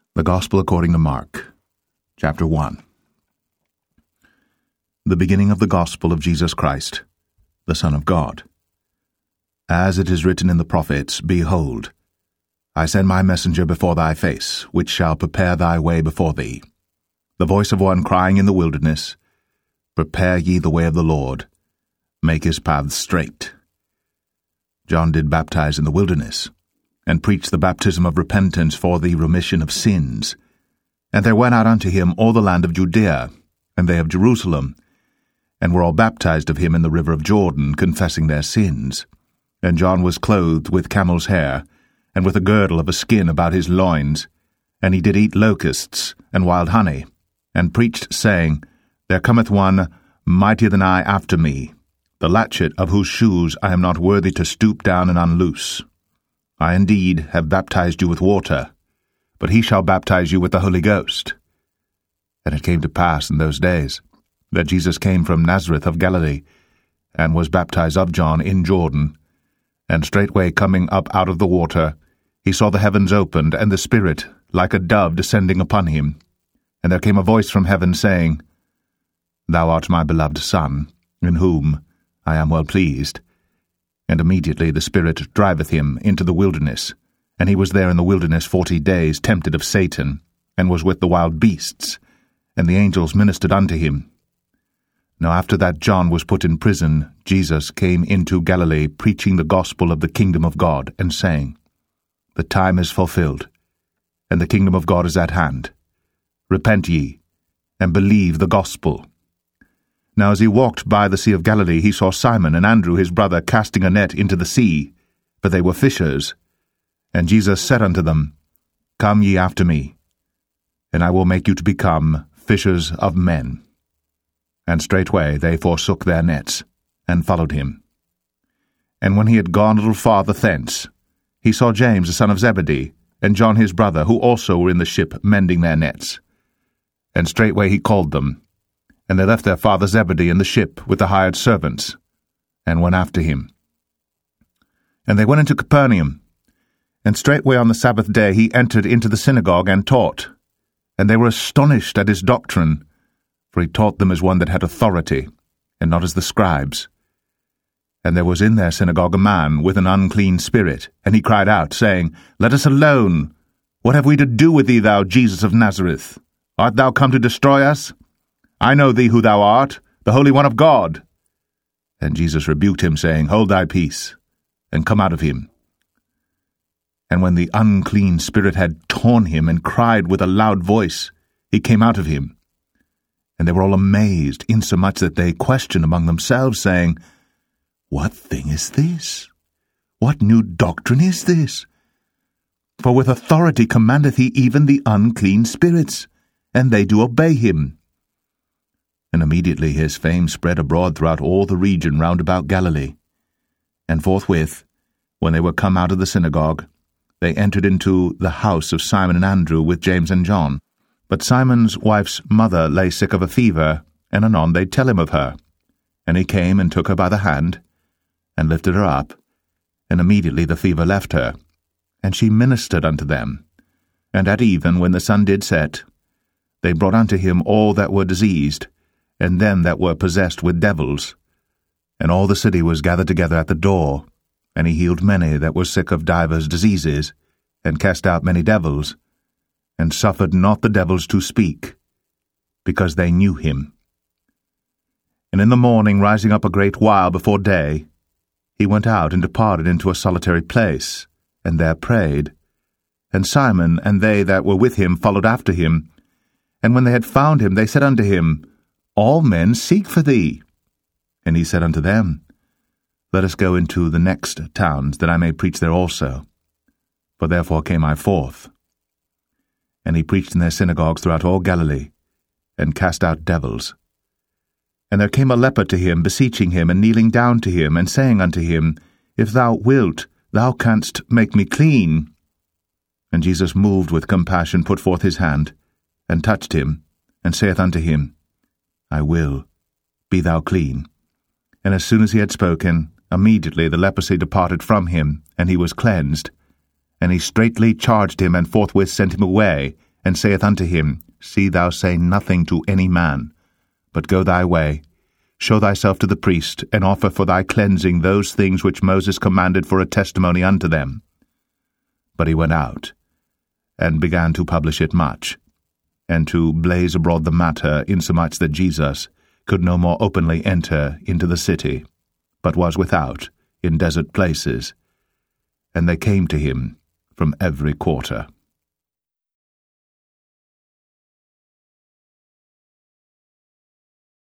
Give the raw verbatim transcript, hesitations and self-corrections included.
The Gospel according to Mark, chapter one. The beginning of the Gospel of Jesus Christ, the Son of God. As it is written in the prophets, Behold, I send my messenger before thy face, which shall prepare thy way before thee. The voice of one crying in the wilderness, Prepare ye the way of the Lord, make his paths straight. John did baptize in the wilderness, and preached the baptism of repentance for the remission of sins. And there went out unto him all the land of Judea, and they of Jerusalem, and were all baptized of him in the river of Jordan, confessing their sins. And John was clothed with camel's hair, and with a girdle of a skin about his loins, and he did eat locusts and wild honey, and preached, saying, There cometh one mightier than I after me, the latchet of whose shoes I am not worthy to stoop down and unloose. I indeed have baptized you with water, but he shall baptize you with the Holy Ghost. And it came to pass in those days that Jesus came from Nazareth of Galilee, and was baptized of John in Jordan. And straightway coming up out of the water, he saw the heavens opened, and the Spirit like a dove descending upon him. And there came a voice from heaven, saying, Thou art my beloved Son, in whom I am well pleased. And immediately the Spirit driveth him into the wilderness, and he was there in the wilderness forty days, tempted of Satan, and was with the wild beasts, and the angels ministered unto him. Now after that John was put in prison, Jesus came into Galilee, preaching the gospel of the kingdom of God, and saying, The time is fulfilled, and the kingdom of God is at hand. Repent ye, and believe the gospel. Now as he walked by the sea of Galilee, he saw Simon and Andrew his brother casting a net into the sea, for they were fishers. And Jesus said unto them, Come ye after me, and I will make you to become fishers of men. And straightway they forsook their nets, and followed him. And when he had gone a little farther thence, he saw James the son of Zebedee, and John his brother, who also were in the ship mending their nets. And straightway he called them, and they left their father Zebedee in the ship with the hired servants, and went after him. And they went into Capernaum, and straightway on the Sabbath day he entered into the synagogue and taught. And they were astonished at his doctrine, for he taught them as one that had authority, and not as the scribes. And there was in their synagogue a man with an unclean spirit, and he cried out, saying, Let us alone. What have we to do with thee, thou Jesus of Nazareth? Art thou come to destroy us? I know thee who thou art, the Holy One of God. And Jesus rebuked him, saying, Hold thy peace, and come out of him. And when the unclean spirit had torn him, and cried with a loud voice, he came out of him. And they were all amazed, insomuch that they questioned among themselves, saying, What thing is this? What new doctrine is this? For with authority commandeth he even the unclean spirits, and they do obey him. And immediately his fame spread abroad throughout all the region round about Galilee. And forthwith, when they were come out of the synagogue, they entered into the house of Simon and Andrew with James and John. But Simon's wife's mother lay sick of a fever, and anon they tell him of her. And he came and took her by the hand, and lifted her up, and immediately the fever left her. And she ministered unto them. And at even, when the sun did set, they brought unto him all that were diseased, and them that were possessed with devils. And all the city was gathered together at the door, and he healed many that were sick of divers diseases, and cast out many devils, and suffered not the devils to speak, because they knew him. And in the morning, rising up a great while before day, he went out and departed into a solitary place, and there prayed. And Simon and they that were with him followed after him. And when they had found him, they said unto him, All men seek for thee. And he said unto them, Let us go into the next towns, that I may preach there also. For therefore came I forth. And he preached in their synagogues throughout all Galilee, and cast out devils. And there came a leper to him, beseeching him, and kneeling down to him, and saying unto him, If thou wilt, thou canst make me clean. And Jesus, moved with compassion, put forth his hand, and touched him, and saith unto him, I will, be thou clean. And as soon as he had spoken, immediately the leprosy departed from him, and he was cleansed. And he straitly charged him, and forthwith sent him away, and saith unto him, See thou say nothing to any man, but go thy way, show thyself to the priest, and offer for thy cleansing those things which Moses commanded for a testimony unto them. But he went out, and began to publish it much, and to blaze abroad the matter, insomuch that Jesus could no more openly enter into the city, but was without, in desert places. And they came to him from every quarter.